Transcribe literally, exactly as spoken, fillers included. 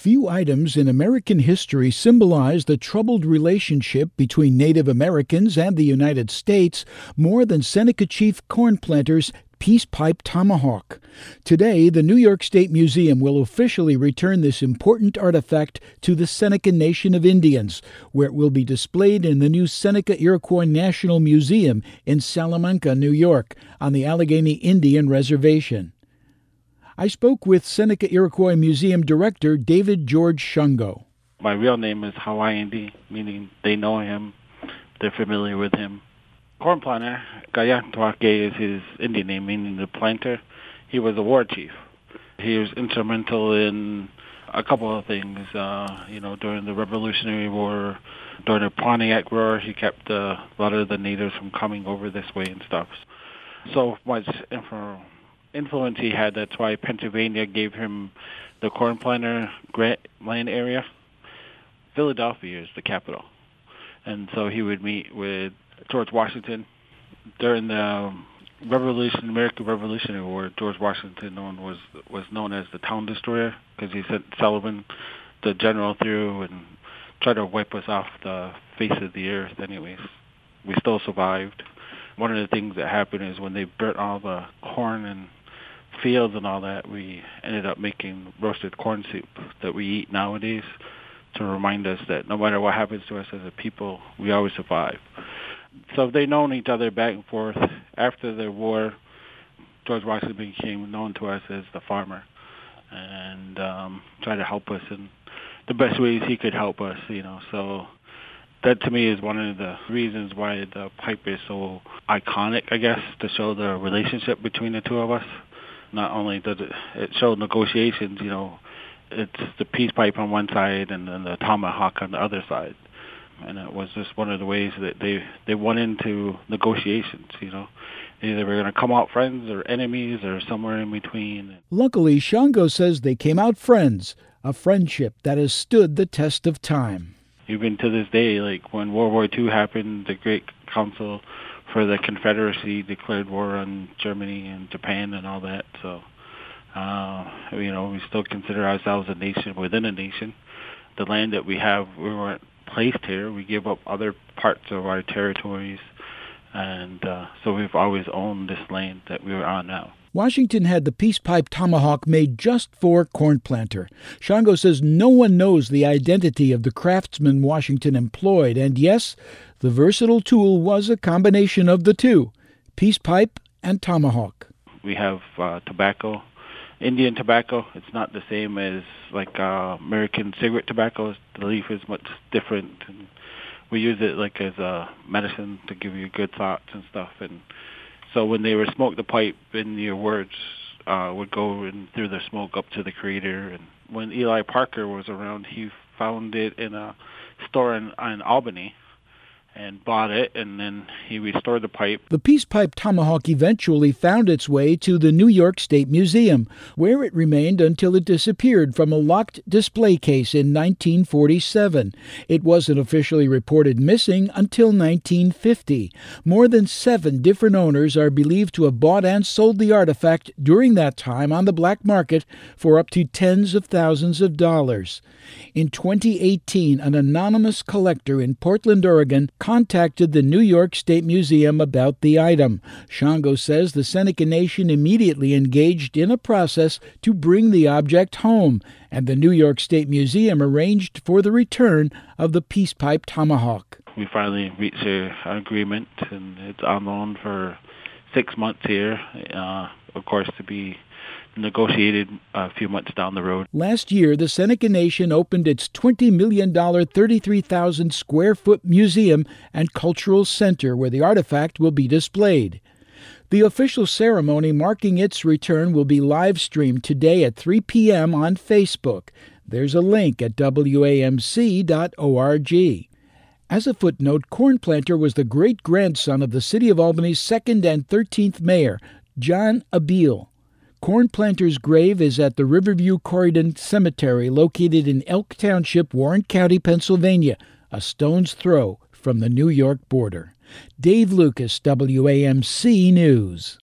Few items in American history symbolize the troubled relationship between Native Americans and the United States more than Seneca Chief Corn Planter's Peace Pipe Tomahawk. Today, the New York State Museum will officially return this important artifact to the Seneca Nation of Indians, where it will be displayed in the new Seneca Iroquois National Museum in Salamanca, New York, on the Allegheny Indian Reservation. I spoke with Seneca Iroquois Museum Director David George Shungo. My real name is Hawaiian, meaning they know him, they're familiar with him. Corn Planter, Kayaktuake is his Indian name, meaning the planter. He was a war chief. He was instrumental in a couple of things. Uh, you know, during the Revolutionary War, during the Pontiac War, he kept uh, a lot of the natives from coming over this way and stuff. So much info. influence he had. That's why Pennsylvania gave him the Corn Planter grant land area. Philadelphia is the capital. And so he would meet with George Washington. During the Revolution, American Revolutionary War, George Washington known was was known as the town destroyer because he sent Sullivan, the general, through and tried to wipe us off the face of the earth anyways. We still survived. One of the things that happened is when they burnt all the corn and fields and all that, we ended up making roasted corn soup that we eat nowadays to remind us that no matter what happens to us as a people, we always survive. So they've known each other back and forth. After the war, George Washington became known to us as the farmer and um, tried to help us in the best ways he could help us, you know. So that to me is one of the reasons why the pipe is so iconic, I guess, to show the relationship between the two of us. Not only does it, it show negotiations, you know, it's the peace pipe on one side and then the tomahawk on the other side. And it was just one of the ways that they, they went into negotiations, you know. Either we're going to come out friends or enemies or somewhere in between. Luckily, Shungo says they came out friends, a friendship that has stood the test of time. Even to this day, like when World War Two happened, the Great Council for the Confederacy declared war on Germany and Japan and all that. So, uh, you know, we still consider ourselves a nation within a nation. The land that we have, we weren't placed here. We gave up other parts of our territories. And uh, so we've always owned this land that we're on now. Washington had the Peace Pipe Tomahawk made just for Corn Planter. Shungo says no one knows the identity of the craftsman Washington employed, and yes, the versatile tool was a combination of the two, peace pipe and tomahawk. We have uh, tobacco, Indian tobacco. It's not the same as like uh, American cigarette tobacco. The leaf is much different, and we use it like as a medicine to give you good thoughts and stuff. And so when they would smoke the pipe, and your words uh, would go in through the smoke up to the Creator. And when Eli Parker was around, he found it in a store in, in Albany and bought it, and then he restored the pipe. The Peace Pipe Tomahawk eventually found its way to the New York State Museum, where it remained until it disappeared from a locked display case in nineteen forty-seven. It wasn't officially reported missing until nineteen fifty. More than seven different owners are believed to have bought and sold the artifact during that time on the black market for up to tens of thousands of dollars. In twenty eighteen, an anonymous collector in Portland, Oregon, contacted the New York State Museum about the item. Shungo says the Seneca Nation immediately engaged in a process to bring the object home, and the New York State Museum arranged for the return of the Peace Pipe Tomahawk. We finally reached an agreement, and it's on loan for six months here, uh, of course, to be negotiated a few months down the road. Last year, the Seneca Nation opened its twenty million dollars, thirty-three thousand square foot museum and cultural center where the artifact will be displayed. The official ceremony marking its return will be live-streamed today at three p.m. on Facebook. There's a link at W A M C dot org. As a footnote, Corn Planter was the great-grandson of the City of Albany's second and thirteenth mayor, John Abeel. Corn Planter's grave is at the Riverview Corydon Cemetery, located in Elk Township, Warren County, Pennsylvania, a stone's throw from the New York border. Dave Lucas, W A M C News.